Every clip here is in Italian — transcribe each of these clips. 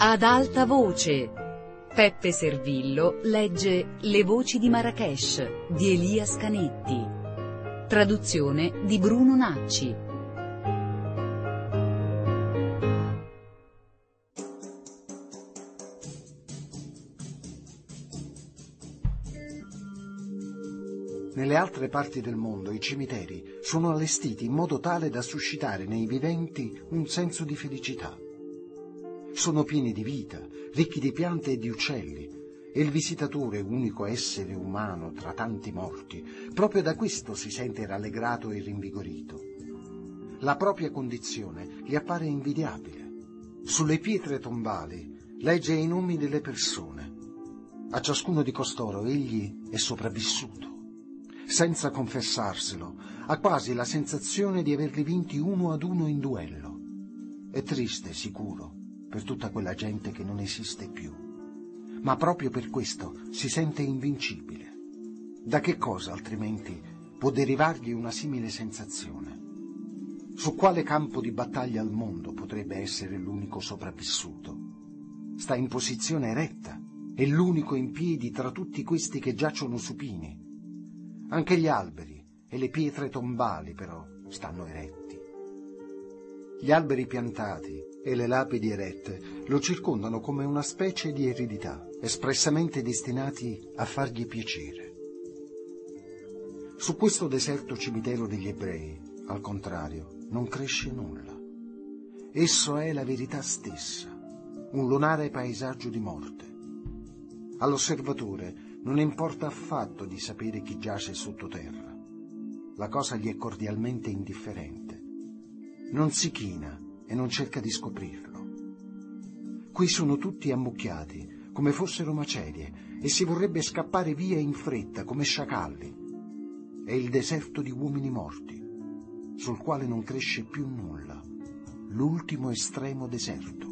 Ad alta voce. Peppe Servillo legge Le voci di Marrakesh di Elias Canetti. Traduzione di Bruno Nacci. Nelle altre parti del mondo i cimiteri sono allestiti in modo tale da suscitare nei viventi un senso di felicità. Sono pieni di vita, ricchi di piante e di uccelli, e il visitatore, unico essere umano tra tanti morti, proprio da questo si sente rallegrato e rinvigorito. La propria condizione gli appare invidiabile. Sulle pietre tombali legge i nomi delle persone. A ciascuno di costoro egli è sopravvissuto. Senza confessarselo, ha quasi la sensazione di averli vinti uno ad uno in duello. È triste, sicuro, per tutta quella gente che non esiste più, ma proprio per questo si sente invincibile. Da che cosa, altrimenti, può derivargli una simile sensazione? Su quale campo di battaglia al mondo potrebbe essere l'unico sopravvissuto? Sta in posizione eretta, è l'unico in piedi tra tutti questi che giacciono supini. Anche gli alberi e le pietre tombali, però, stanno eretti. Gli alberi piantati e le lapidi erette lo circondano come una specie di eredità, espressamente destinati a fargli piacere. Su questo deserto cimitero degli ebrei, al contrario, non cresce nulla. Esso è la verità stessa, un lunare paesaggio di morte. All'osservatore non importa affatto di sapere chi giace sottoterra. La cosa gli è cordialmente indifferente. Non si china e non cerca di scoprirlo. Qui sono tutti ammucchiati, come fossero macerie, e si vorrebbe scappare via in fretta, come sciacalli. È il deserto di uomini morti, sul quale non cresce più nulla, l'ultimo estremo deserto.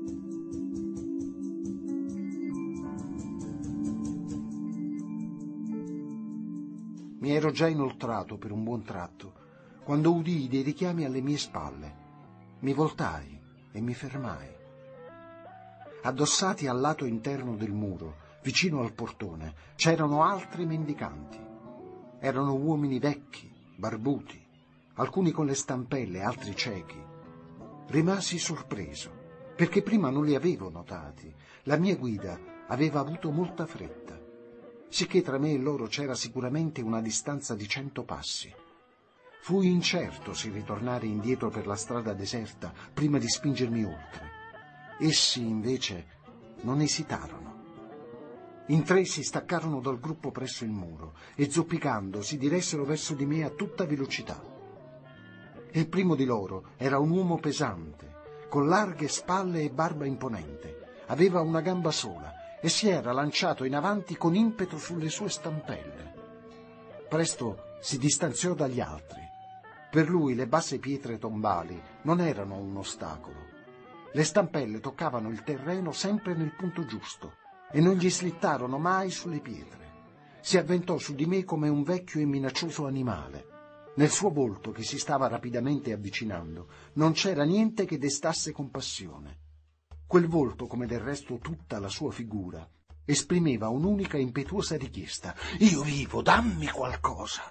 Mi ero già inoltrato per un buon tratto, quando udii dei richiami alle mie spalle. Mi voltai e mi fermai. Addossati al lato interno del muro, vicino al portone, c'erano altri mendicanti. Erano uomini vecchi, barbuti, alcuni con le stampelle, altri ciechi. Rimasi sorpreso, perché prima non li avevo notati. La mia guida aveva avuto molta fretta, sicché tra me e loro c'era sicuramente una distanza di 100 passi. Fui incerto se ritornare indietro per la strada deserta prima di spingermi oltre. Essi, invece, non esitarono. In 3 si staccarono dal gruppo presso il muro e, zoppicando, si diressero verso di me a tutta velocità. Il primo di loro era un uomo pesante, con larghe spalle e barba imponente. Aveva una gamba sola e si era lanciato in avanti con impeto sulle sue stampelle. Presto si distanziò dagli altri. Per lui le basse pietre tombali non erano un ostacolo. Le stampelle toccavano il terreno sempre nel punto giusto e non gli slittarono mai sulle pietre. Si avventò su di me come un vecchio e minaccioso animale. Nel suo volto, che si stava rapidamente avvicinando, non c'era niente che destasse compassione. Quel volto, come del resto tutta la sua figura, esprimeva un'unica impetuosa richiesta: «Io vivo, dammi qualcosa!»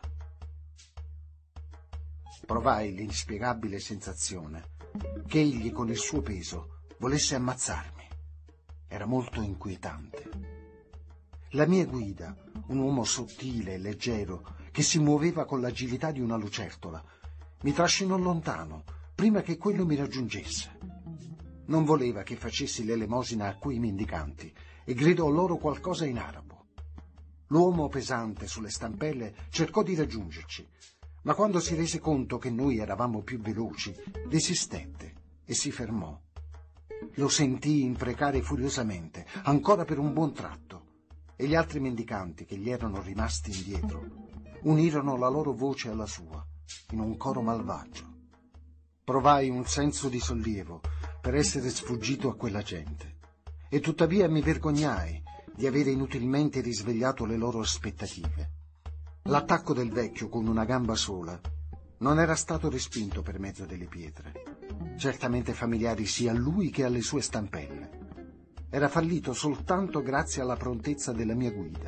Provai l'inspiegabile sensazione che egli, con il suo peso, volesse ammazzarmi. Era molto inquietante. La mia guida, un uomo sottile e leggero, che si muoveva con l'agilità di una lucertola, mi trascinò lontano, prima che quello mi raggiungesse. Non voleva che facessi l'elemosina a quei mendicanti e gridò loro qualcosa in arabo. L'uomo pesante sulle stampelle cercò di raggiungerci, ma quando si rese conto che noi eravamo più veloci, desistette e si fermò. Lo sentii imprecare furiosamente, ancora per un buon tratto, e gli altri mendicanti che gli erano rimasti indietro unirono la loro voce alla sua, in un coro malvagio. Provai un senso di sollievo per essere sfuggito a quella gente, e tuttavia mi vergognai di avere inutilmente risvegliato le loro aspettative. L'attacco del vecchio con una gamba sola non era stato respinto per mezzo delle pietre, certamente familiari sia a lui che alle sue stampelle. era fallito soltanto grazie alla prontezza della mia guida.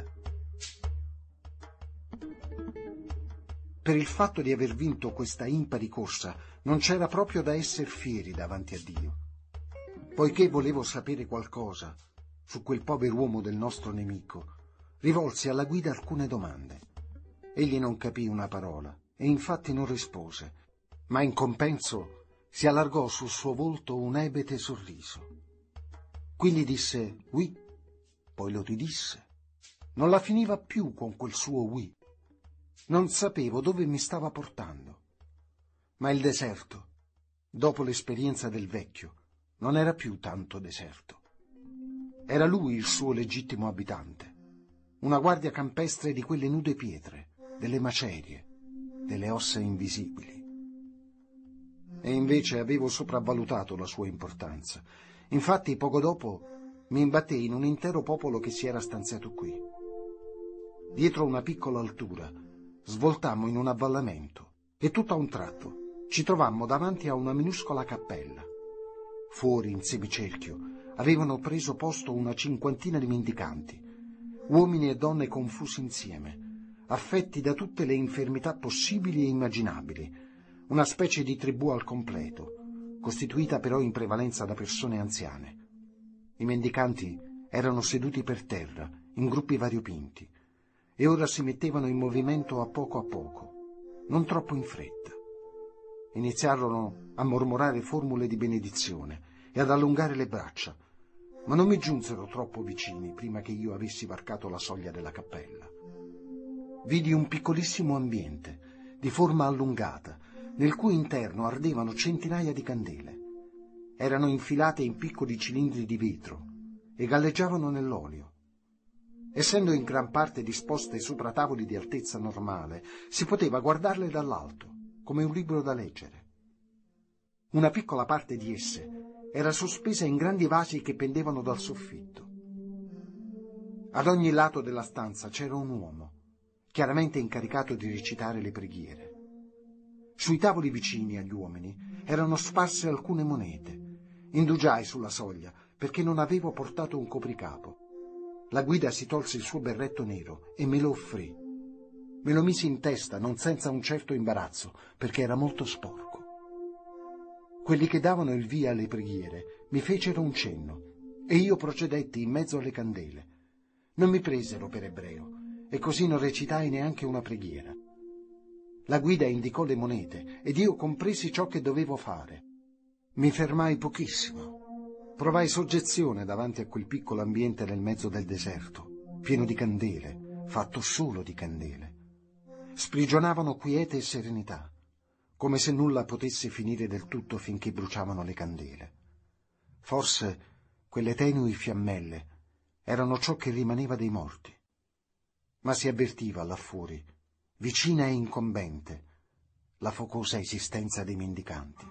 Per il fatto di aver vinto questa impari corsa non c'era proprio da essere fieri davanti a Dio. Poiché volevo sapere qualcosa su quel pover'uomo del nostro nemico, rivolsi alla guida alcune domande. Egli non capì una parola e infatti non rispose, ma in compenso si allargò sul suo volto un ebete sorriso. Qui gli disse oui, poi lo ridisse. Non la finiva più con quel suo oui. Non sapevo dove mi stava portando. Ma il deserto, dopo l'esperienza del vecchio, non era più tanto deserto. Era lui il suo legittimo abitante, una guardia campestre di quelle nude pietre, delle macerie, delle ossa invisibili. E invece avevo sopravvalutato la sua importanza. Infatti, poco dopo, mi imbattei in un intero popolo che si era stanziato qui. Dietro una piccola altura, svoltammo in un avvallamento e tutto a un tratto ci trovammo davanti a una minuscola cappella. Fuori, in semicerchio, avevano preso posto una cinquantina di mendicanti, uomini e donne confusi insieme, affetti da tutte le infermità possibili e immaginabili, una specie di tribù al completo, costituita però in prevalenza da persone anziane. I mendicanti erano seduti per terra, in gruppi variopinti, e ora si mettevano in movimento a poco, non troppo in fretta. Iniziarono a mormorare formule di benedizione e ad allungare le braccia, ma non mi giunsero troppo vicini prima che io avessi varcato la soglia della cappella. Vidi un piccolissimo ambiente, di forma allungata, nel cui interno ardevano centinaia di candele. Erano infilate in piccoli cilindri di vetro e galleggiavano nell'olio. Essendo in gran parte disposte sopra tavoli di altezza normale, si poteva guardarle dall'alto, come un libro da leggere. Una piccola parte di esse era sospesa in grandi vasi che pendevano dal soffitto. Ad ogni lato della stanza c'era un uomo, chiaramente incaricato di recitare le preghiere. Sui tavoli vicini agli uomini erano sparse alcune monete. Indugiai sulla soglia perché non avevo portato un copricapo. La guida si tolse il suo berretto nero e me lo offrì. Me lo misi in testa, non senza un certo imbarazzo, perché era molto sporco. Quelli che davano il via alle preghiere mi fecero un cenno e io procedetti in mezzo alle candele. Non mi presero per ebreo e così non recitai neanche una preghiera. La guida indicò le monete ed io compresi ciò che dovevo fare. Mi fermai pochissimo. Provai soggezione davanti a quel piccolo ambiente nel mezzo del deserto, pieno di candele, fatto solo di candele. Sprigionavano quiete e serenità, come se nulla potesse finire del tutto finché bruciavano le candele. Forse quelle tenui fiammelle erano ciò che rimaneva dei morti. Ma si avvertiva là fuori, vicina e incombente, la focosa esistenza dei mendicanti.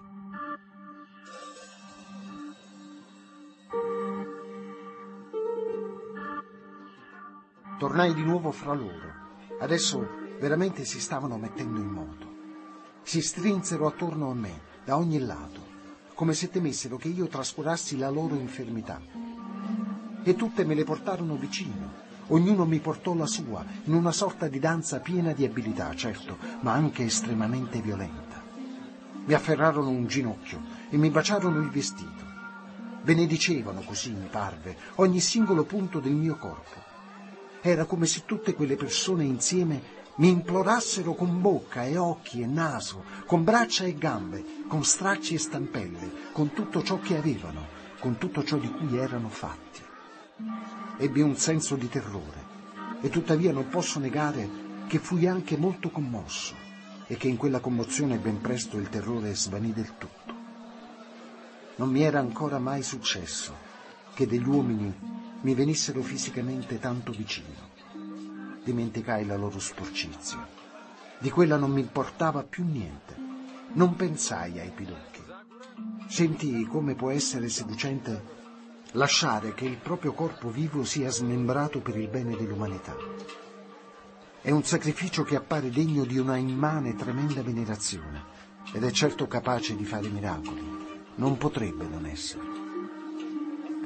Tornai di nuovo fra loro. Adesso veramente si stavano mettendo in moto. Si strinsero attorno a me, da ogni lato, come se temessero che io trascurassi la loro infermità. E tutte me le portarono vicino. Ognuno mi portò la sua, in una sorta di danza piena di abilità, certo, ma anche estremamente violenta. Mi afferrarono un ginocchio e mi baciarono il vestito. Benedicevano, così mi parve, ogni singolo punto del mio corpo. Era come se tutte quelle persone insieme mi implorassero con bocca e occhi e naso, con braccia e gambe, con stracci e stampelle, con tutto ciò che avevano, con tutto ciò di cui erano fatti. Ebbi un senso di terrore e tuttavia non posso negare che fui anche molto commosso e che in quella commozione ben presto il terrore svanì del tutto. Non mi era ancora mai successo che degli uomini mi venissero fisicamente tanto vicino. Dimenticai la loro sporcizia. Di quella non mi importava più niente. Non pensai ai pidocchi. Sentii come può essere seducente lasciare che il proprio corpo vivo sia smembrato per il bene dell'umanità. È un sacrificio che appare degno di una immane e tremenda venerazione ed è certo capace di fare miracoli. Non potrebbe non essere.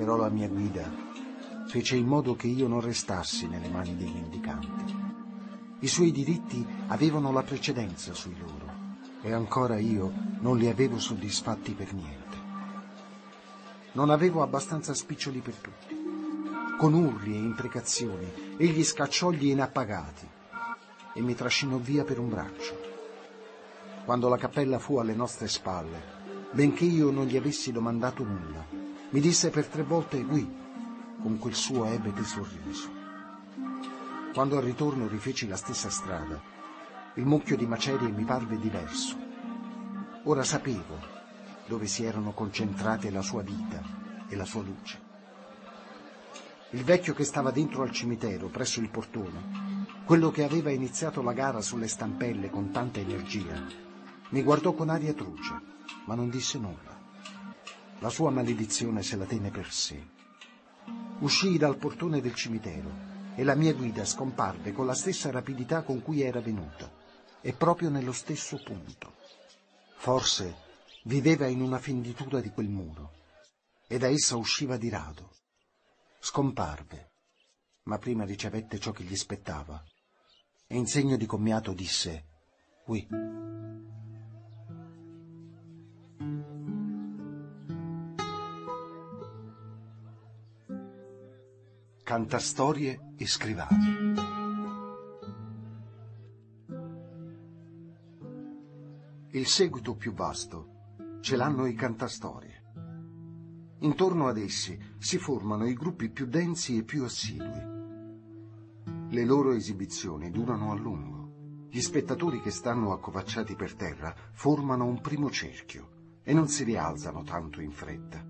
Però la mia guida fece in modo che io non restassi nelle mani dei mendicanti. I suoi diritti avevano la precedenza sui loro e ancora io non li avevo soddisfatti per niente. Non avevo abbastanza spiccioli per tutti. Con urli e imprecazioni egli scacciò gli inappagati e mi trascinò via per un braccio. Quando la cappella fu alle nostre spalle, benché io non gli avessi domandato nulla, mi disse per 3 volte «oui», con quel suo ebete sorriso. Quando al ritorno rifeci la stessa strada, il mucchio di macerie mi parve diverso. Ora sapevo dove si erano concentrate la sua vita e la sua luce. Il vecchio che stava dentro al cimitero, presso il portone, quello che aveva iniziato la gara sulle stampelle con tanta energia, mi guardò con aria truce, ma non disse nulla. La sua maledizione se la tenne per sé. Uscii dal portone del cimitero e la mia guida scomparve con la stessa rapidità con cui era venuta, e proprio nello stesso punto. Forse viveva in una fenditura di quel muro, e da essa usciva di rado. Scomparve, ma prima ricevette ciò che gli spettava, e in segno di commiato disse «Oui». Cantastorie e scrivani. Il seguito più vasto ce l'hanno i cantastorie. Intorno ad essi si formano i gruppi più densi e più assidui. Le loro esibizioni durano a lungo. Gli spettatori che stanno accovacciati per terra formano un primo cerchio e non si rialzano tanto in fretta.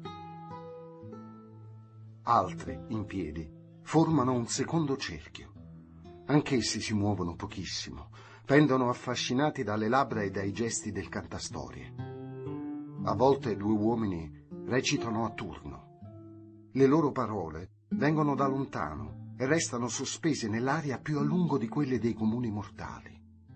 Altri, in piedi, formano un secondo cerchio. Anch'essi si muovono pochissimo, pendono affascinati dalle labbra e dai gesti del cantastorie. A volte 2 uomini recitano a turno. Le loro parole vengono da lontano e restano sospese nell'aria più a lungo di quelle dei comuni mortali.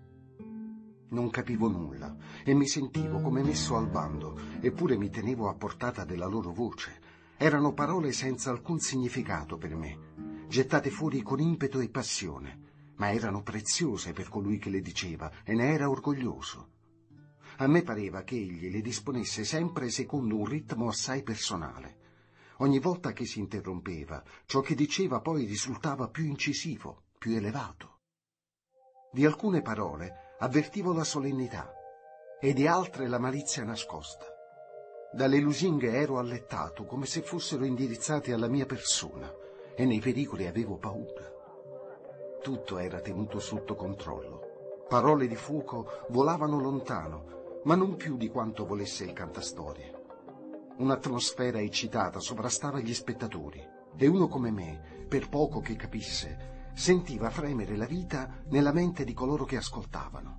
Non capivo nulla e mi sentivo come messo al bando, eppure mi tenevo a portata della loro voce. Erano parole senza alcun significato per me, gettate fuori con impeto e passione, ma erano preziose per colui che le diceva e ne era orgoglioso. A me pareva che egli le disponesse sempre secondo un ritmo assai personale. Ogni volta che si interrompeva, ciò che diceva poi risultava più incisivo, più elevato. Di alcune parole avvertivo la solennità e di altre la malizia nascosta. Dalle lusinghe ero allettato come se fossero indirizzate alla mia persona e nei pericoli avevo paura. Tutto era tenuto sotto controllo. Parole di fuoco volavano lontano, ma non più di quanto volesse il cantastorie. Un'atmosfera eccitata sovrastava gli spettatori e uno come me, per poco che capisse, sentiva fremere la vita nella mente di coloro che ascoltavano.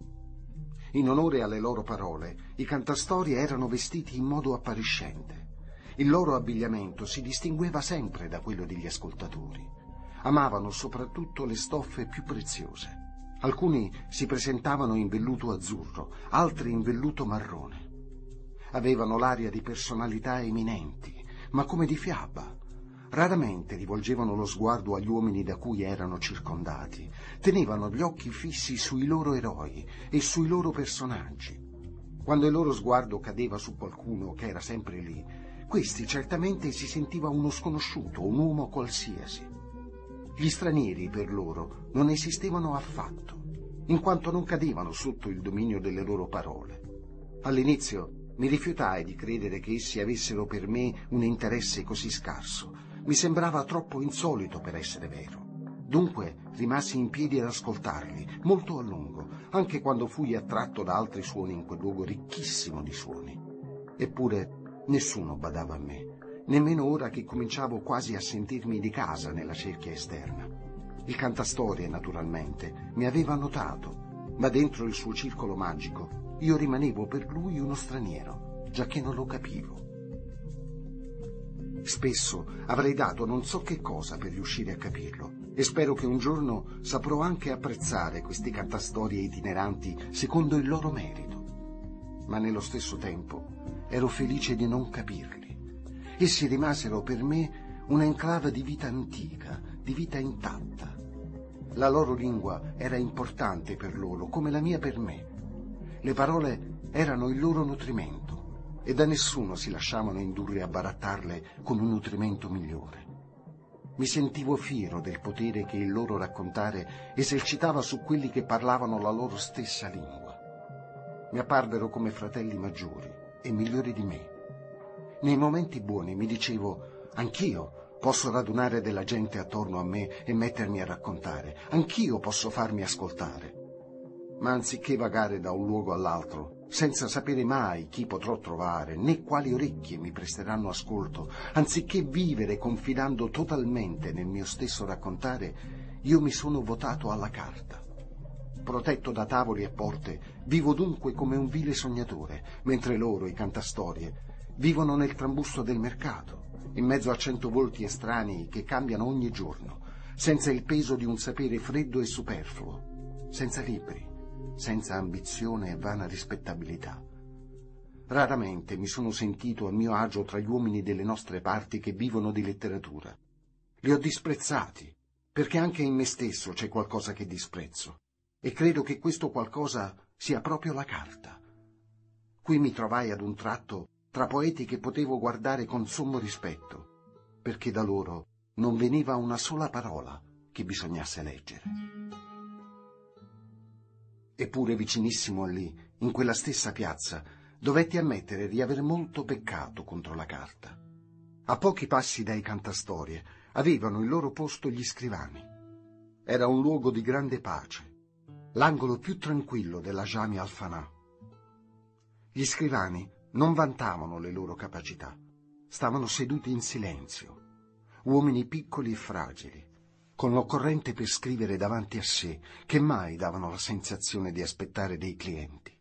In onore alle loro parole, i cantastorie erano vestiti in modo appariscente. Il loro abbigliamento si distingueva sempre da quello degli ascoltatori. Amavano soprattutto le stoffe più preziose. Alcuni si presentavano in velluto azzurro, altri in velluto marrone. Avevano l'aria di personalità eminenti, ma come di fiaba. Raramente rivolgevano lo sguardo agli uomini da cui erano circondati. Tenevano gli occhi fissi sui loro eroi e sui loro personaggi. Quando il loro sguardo cadeva su qualcuno che era sempre lì, questi certamente si sentiva uno sconosciuto, un uomo qualsiasi. Gli stranieri per loro non esistevano affatto, in quanto non cadevano sotto il dominio delle loro parole. All'inizio mi rifiutai di credere che essi avessero per me un interesse così scarso. Mi sembrava troppo insolito per essere vero. Dunque rimasi in piedi ad ascoltarli, molto a lungo, anche quando fui attratto da altri suoni in quel luogo ricchissimo di suoni. Eppure nessuno badava a me, nemmeno ora che cominciavo quasi a sentirmi di casa nella cerchia esterna. Il cantastorie, naturalmente, mi aveva notato, ma dentro il suo circolo magico io rimanevo per lui uno straniero, giacché non lo capivo. Spesso avrei dato non so che cosa per riuscire a capirlo, e spero che un giorno saprò anche apprezzare questi cantastorie itineranti secondo il loro merito. Ma nello stesso tempo ero felice di non capirli. Essi rimasero per me un'enclave di vita antica, di vita intatta. La loro lingua era importante per loro, come la mia per me. Le parole erano il loro nutrimento e da nessuno si lasciavano indurre a barattarle con un nutrimento migliore. Mi sentivo fiero del potere che il loro raccontare esercitava su quelli che parlavano la loro stessa lingua. Mi apparvero come fratelli maggiori e migliori di me. Nei momenti buoni mi dicevo: anch'io posso radunare della gente attorno a me e mettermi a raccontare, anch'io posso farmi ascoltare. Ma anziché vagare da un luogo all'altro, senza sapere mai chi potrò trovare, né quali orecchie mi presteranno ascolto, anziché vivere confidando totalmente nel mio stesso raccontare, io mi sono votato alla carta. Protetto da tavoli e porte, vivo dunque come un vile sognatore, mentre loro, i cantastorie, vivono nel trambusto del mercato, in mezzo a 100 volti estranei che cambiano ogni giorno, senza il peso di un sapere freddo e superfluo, senza libri, senza ambizione e vana rispettabilità. Raramente mi sono sentito a mio agio tra gli uomini delle nostre parti che vivono di letteratura. Li ho disprezzati, perché anche in me stesso c'è qualcosa che disprezzo, e credo che questo qualcosa sia proprio la carta. Qui mi trovai ad un tratto tra poeti che potevo guardare con sommo rispetto, perché da loro non veniva una sola parola che bisognasse leggere. Eppure vicinissimo a lì, in quella stessa piazza, dovetti ammettere di aver molto peccato contro la carta. A pochi passi dai cantastorie avevano il loro posto gli scrivani. Era un luogo di grande pace, l'angolo più tranquillo della Jamia al-Fanà. Gli scrivani non vantavano le loro capacità, stavano seduti in silenzio, uomini piccoli e fragili, con l'occorrente per scrivere davanti a sé, che mai davano la sensazione di aspettare dei clienti.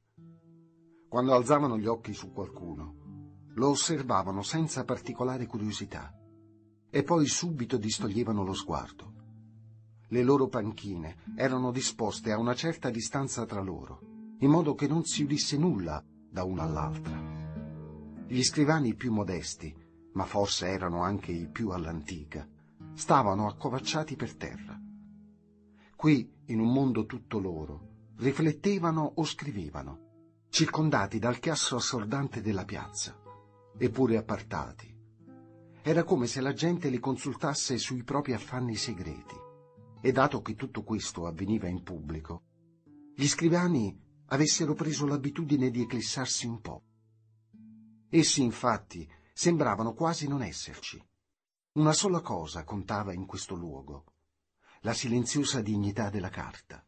Quando alzavano gli occhi su qualcuno, lo osservavano senza particolare curiosità e poi subito distoglievano lo sguardo. Le loro panchine erano disposte a una certa distanza tra loro, in modo che non si udisse nulla da una all'altra. Gli scrivani più modesti, ma forse erano anche i più all'antica, stavano accovacciati per terra. Qui, in un mondo tutto loro, riflettevano o scrivevano, circondati dal chiasso assordante della piazza, eppure appartati. Era come se la gente li consultasse sui propri affanni segreti, e dato che tutto questo avveniva in pubblico, gli scrivani avessero preso l'abitudine di eclissarsi un po'. Essi, infatti, sembravano quasi non esserci. Una sola cosa contava in questo luogo: la silenziosa dignità della carta.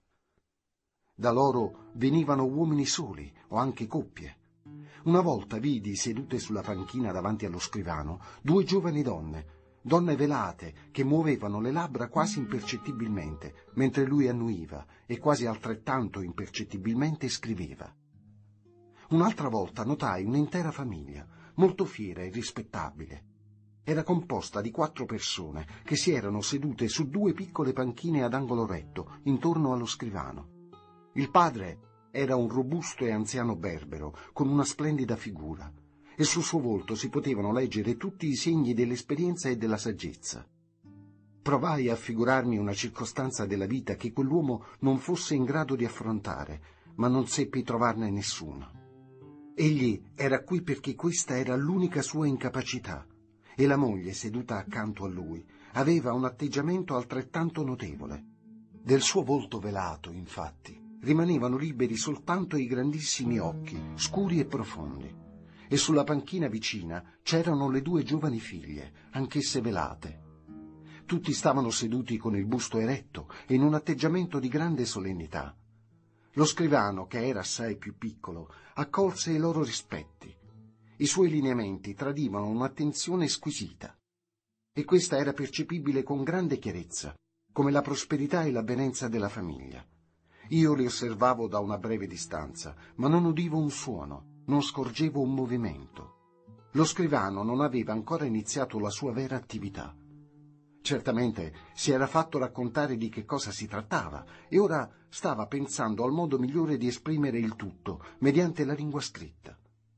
Da loro venivano uomini soli o anche coppie. Una volta vidi sedute sulla panchina davanti allo scrivano 2 giovani donne velate che muovevano le labbra quasi impercettibilmente, mentre lui annuiva e quasi altrettanto impercettibilmente scriveva. Un'altra volta notai un'intera famiglia, molto fiera e rispettabile. Era composta di 4 persone che si erano sedute su 2 piccole panchine ad angolo retto, intorno allo scrivano. Il padre era un robusto e anziano berbero, con una splendida figura, e sul suo volto si potevano leggere tutti i segni dell'esperienza e della saggezza. Provai a figurarmi una circostanza della vita che quell'uomo non fosse in grado di affrontare, ma non seppi trovarne nessuna. Egli era qui perché questa era l'unica sua incapacità, e la moglie, seduta accanto a lui, aveva un atteggiamento altrettanto notevole. Del suo volto velato, infatti, rimanevano liberi soltanto i grandissimi occhi, scuri e profondi, e sulla panchina vicina c'erano le 2 giovani figlie, anch'esse velate. Tutti stavano seduti con il busto eretto e in un atteggiamento di grande solennità. Lo scrivano, che era assai più piccolo, accolse i loro rispetti. I suoi lineamenti tradivano un'attenzione squisita, e questa era percepibile con grande chiarezza, come la prosperità e l'avvenenza della famiglia. Io li osservavo da una breve distanza, ma non udivo un suono, non scorgevo un movimento. Lo scrivano non aveva ancora iniziato la sua vera attività. Certamente si era fatto raccontare di che cosa si trattava e ora stava pensando al modo migliore di esprimere il tutto mediante la lingua scritta.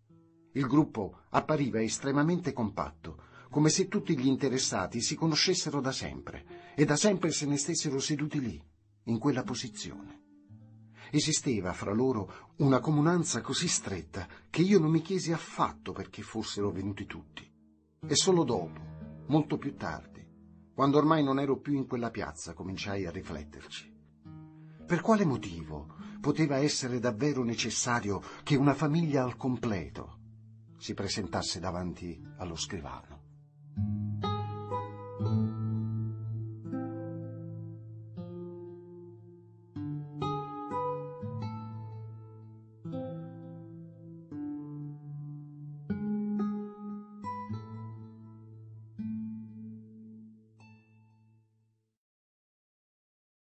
Il gruppo appariva estremamente compatto, come se tutti gli interessati si conoscessero da sempre e da sempre se ne stessero seduti lì, in quella posizione. Esisteva fra loro una comunanza così stretta che io non mi chiesi affatto perché fossero venuti tutti. E solo dopo, molto più tardi, quando ormai non ero più in quella piazza, cominciai a rifletterci. Per quale motivo poteva essere davvero necessario che una famiglia al completo si presentasse davanti allo scrivano?